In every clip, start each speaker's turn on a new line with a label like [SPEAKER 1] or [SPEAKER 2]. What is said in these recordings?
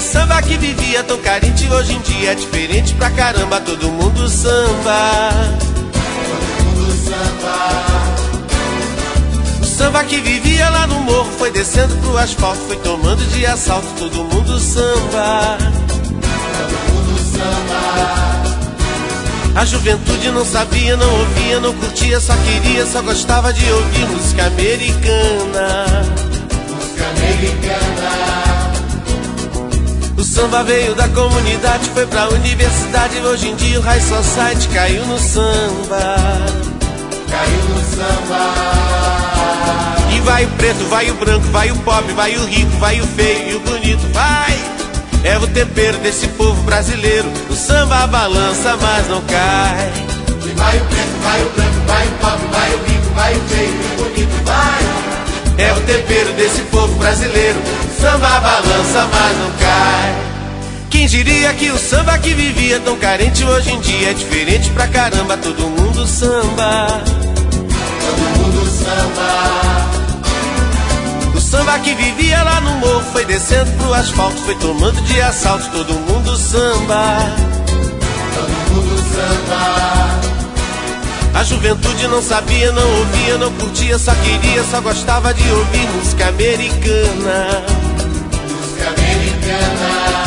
[SPEAKER 1] samba que vivia tão carente hoje em dia é diferente pra caramba. Todo mundo samba, todo mundo samba. O samba que vivia lá no morro foi descendo pro asfalto, foi tomando de assalto. Todo mundo samba, todo mundo samba. A juventude não sabia, não ouvia, não curtia, só queria, só gostava de ouvir música americana. Música americana. O samba veio da comunidade, foi pra universidade. Hoje em dia o High Society caiu no samba. Caiu no samba. E vai o preto, vai o branco, vai o pobre, vai o rico, vai o feio e o bonito, vai. É o tempero desse povo brasileiro. O samba balança, mas não cai. E vai o preto, vai o branco, vai o pobre, vai o rico, vai o feio e o bonito, vai. É o tempero desse povo brasileiro. O samba balança, mas não cai. Quem diria que o samba que vivia tão carente hoje em dia é diferente pra caramba. Todo mundo samba, todo mundo samba. O samba que vivia lá no morro foi descendo pro asfalto, foi tomando de assalto. Todo mundo samba, todo mundo samba. A juventude não sabia, não ouvia, não curtia, só queria, só gostava de ouvir música americana. Música americana.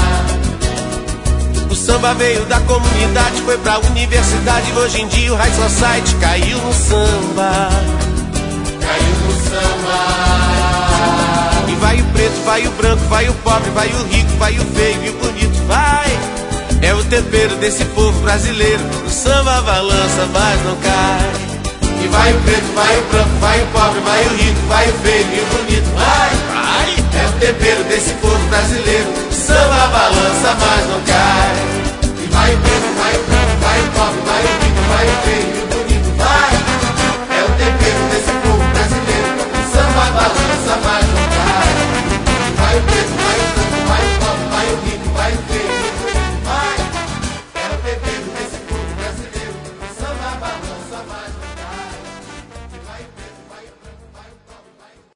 [SPEAKER 1] O samba veio da comunidade, foi pra universidade. Hoje em dia o High Society caiu no samba. Caiu no samba. E vai o preto, vai o branco, vai o pobre, vai o rico, vai o feio e o bonito, vai. É o tempero desse povo brasileiro. O samba balança, mas não cai. E vai o preto, vai o branco, vai o pobre, vai o rico, vai o feio e o bonito, vai. É o tempero desse povo brasileiro. O samba balança, mas não cai.